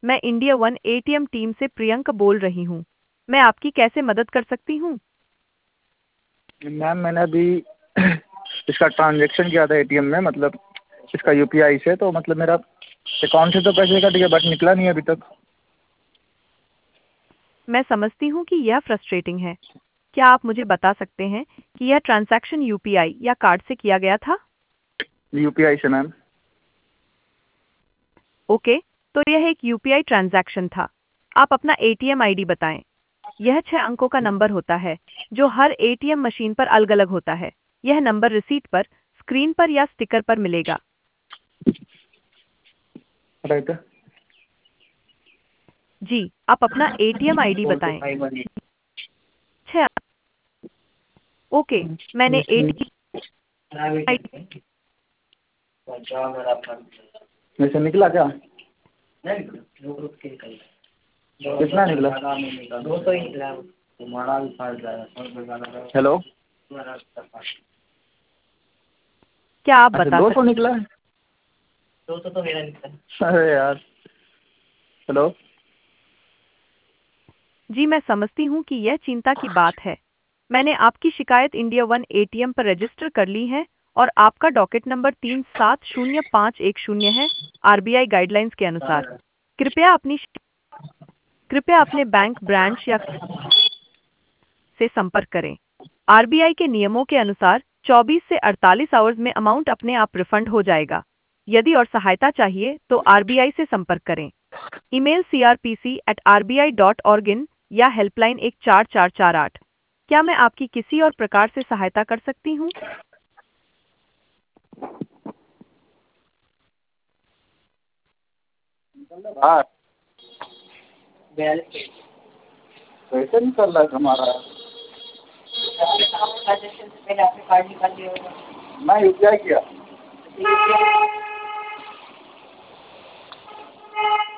मैं India one ATM team से प्रियंका बोल रही हूँ। मैं आपकी कैसे मदद कर सकती हूँ? मैम मैंने अभी इसका ट्रांजेक्शन किया था एटीएम में, मतलब इसका यूपीआई से, तो मतलब मेरा अकाउंट से तो पैसे कट गया बट निकला नहीं अभी तक। मैं समझती हूँ कि यह फ्रस्ट्रेटिंग है। क्या आप मुझे बता सकते हैं कि यह ट्रांजैक्शन यूपीआई या कार्ड से किया गया था? यूपीआई से मैम। ओके, तो यह एक यूपीआई ट्रांजैक्शन था। आप अपना एटीएम आईडी बताएं। यह 6 अंकों का नंबर होता है जो हर एटीएम मशीन पर अलग-अलग होता है। यह नंबर रिसीट पर, स्क्रीन पर या स्टिकर पर मिलेगा। राइट। जी, आप अपना एटीएम आईडी बताएं। 6। ओके, मैंने एटीएम आईडी। वैसे निकला क्या? कितना निकला? हेलो। क्या आप अच्छा, बता 200 सकते? निकला है? 200 तो मेरा निकला। अरे यार। हेलो। जी, मैं समझती हूँ कि यह चिंता की बात है। मैंने आपकी शिकायत इंडिया वन एटीएम पर रजिस्टर कर ली है और आपका डॉकेट नंबर 370510 है। आरबीआई गाइडलाइंस के अनुसार कृपया कृपया अपने बैंक ब्रांच या से संपर्क करें। आरबीआई के नियमों के अनुसार 24 से 48 आवर्स में अमाउंट अपने आप रिफंड हो जाएगा। यदि और सहायता चाहिए तो आरबीआई से संपर्क करें। ईमेल crpc@rbi.org या हेल्पलाइन 14448। क्या मैं आपकी किसी और प्रकार से सहायता कर सकती हूँ? हाँ। कैसे निकल रहा है हमारा? मैं यूपीआई किया।